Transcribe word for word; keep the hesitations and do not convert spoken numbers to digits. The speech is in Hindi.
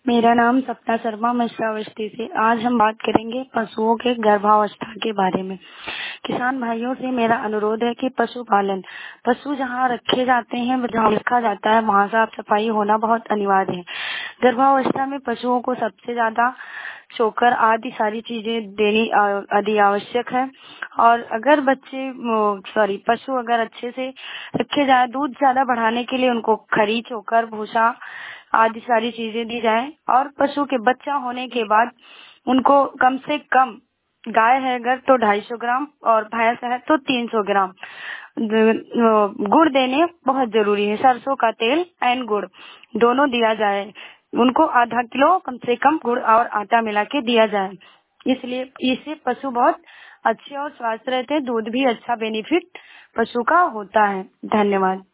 मेरा नाम सपना शर्मा मिश्रावस्ती से। आज हम बात करेंगे पशुओं के गर्भावस्था के बारे में। किसान भाइयों से मेरा अनुरोध है कि पशुपालन पशु जहाँ रखे जाते हैं, जहाँ रखा जाता है, वहाँ साफ सफाई होना बहुत अनिवार्य है। गर्भावस्था में पशुओं को सबसे ज्यादा चोकर आदि सारी चीजें देनी आदि आवश्यक है। और अगर बच्चे सॉरी पशु अगर अच्छे से रखे जाए, दूध ज्यादा बढ़ाने के लिए उनको खरी, चोकर, भूसा आदि सारी चीजें दी जाए। और पशु के बच्चा होने के बाद उनको कम से कम, गाय है अगर तो ढाई सौ ग्राम और भैंस है तो तीन सौ ग्राम गुड़ देने बहुत जरूरी है। सरसों का तेल एंड गुड़ दोनों दिया जाए। उनको आधा किलो कम से कम गुड़ और आटा मिला के दिया जाए। इसलिए इससे पशु बहुत अच्छे और स्वस्थ रहते हैं। दूध भी अच्छा बेनिफिट पशु का होता है। धन्यवाद।